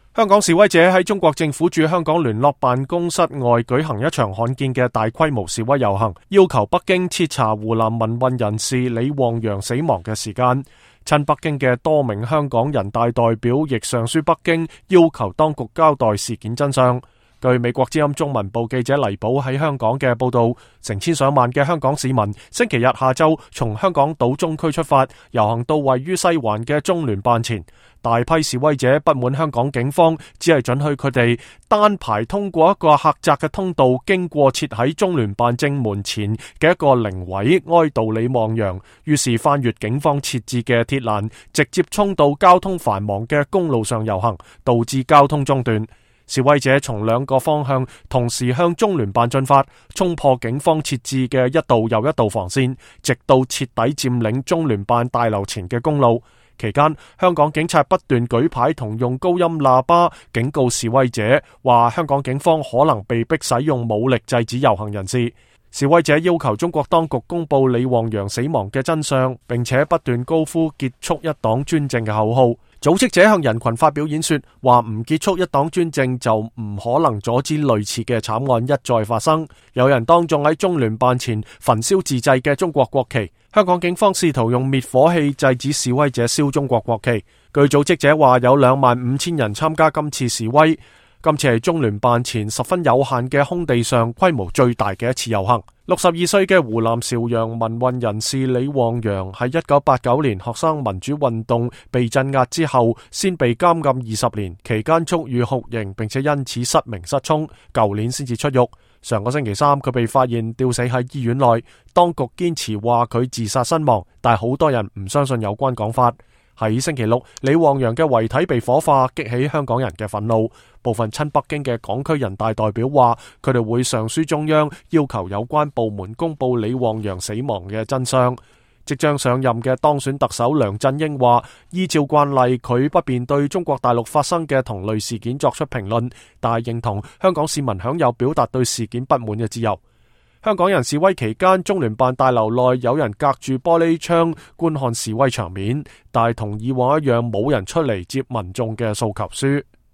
香港示威者喺中國政府駐香港聯絡辦公室外舉行一場罕見嘅大規模示威遊行，要求北京徹查湖南民運人士李旺陽死亡嘅時間。親北京嘅多名香港人大代表亦上書北京，要求當局交代事件真相。據美國之音中文部記者黎寶喺香港嘅報道，成千上萬嘅香港市民星期日下晝從香港島中區出發，遊行到位於西環嘅中聯辦前。大批示威者不滿香港警方只係准許佢哋單排通過一個狹窄嘅通道，經過設喺中聯辦正門前嘅一個靈位哀悼李旺陽，於是翻越警方設置嘅鐵欄，直接衝到交通繁忙嘅公路上遊行，導致交通中斷。示威者從兩個方向同時向中聯辦進發，衝破警方設置嘅一道又一道防線，直到徹底佔領中聯辦大樓前嘅公路。期間，香港警察不斷舉牌同用高音喇叭警告示威者，話香港警方可能被迫使用武力制止遊行人士。示威者要求中國當局公布李旺陽死亡嘅真相，並且不斷高呼結束一黨專政嘅口號。組織者向人群發表演說，話唔結束一黨專政就唔可能阻止類似嘅慘案一再發生。有人當眾喺中聯辦前焚燒自製嘅中國國旗。香港警方試圖用滅火器制止示威者燒中國國旗。據組織者話，有25,000人參加今次示威。今次係中聯辦前十分有限嘅空地上規模最大嘅一次遊行。62歲嘅湖南邵陽民運人士李旺陽喺1989年學生民主運動被鎮壓之後，先被監禁20年，期間遭遇酷刑，並且因此失明失聰，舊年先至出獄。上個星期三，佢被發現吊死喺醫院內，當局堅持話佢自殺身亡，但好多人唔相信有關講法。喺星期六，李旺陽嘅遺體被火化，激起香港人嘅憤怒。部分親北京嘅港區人大代表話，佢哋會上書中央，要求有關部門公布李旺陽死亡嘅真相。即將上任嘅當選特首梁振英話，依照慣例，佢不便對中國大陸發生嘅同類事件作出評論，但係認同香港市民享有表達對事件不滿嘅自由。香港人示威期間，中聯辦大樓內有人隔住玻璃窗觀看示威場面，但係同以往一樣冇人出嚟接民眾嘅訴求書。